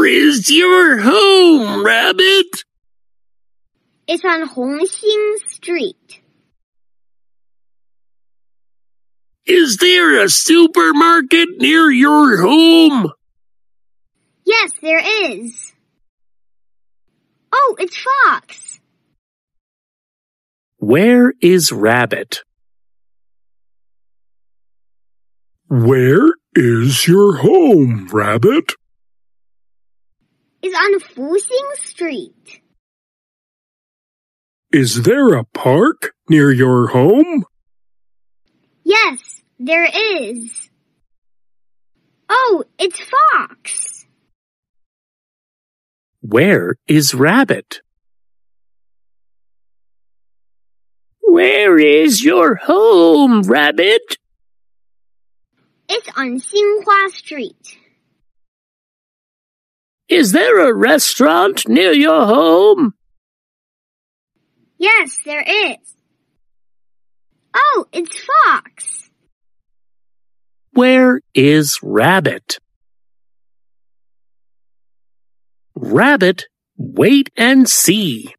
is your home, Rabbit? It's on Hongxing Street. Is there a supermarket near your home? Yes, there is. Oh, it's Fox. Where is Rabbit? Where is your home, Rabbit? It's on Fuxing Street. Is there a park near your home? Yes, there is. Oh, it's Fox. Where is Rabbit? Where is your home, Rabbit? It's on Xinhua Street. Is there a restaurant near your home? Yes, there is. Oh, it's Fox. Where is Rabbit? Rabbit, wait and see.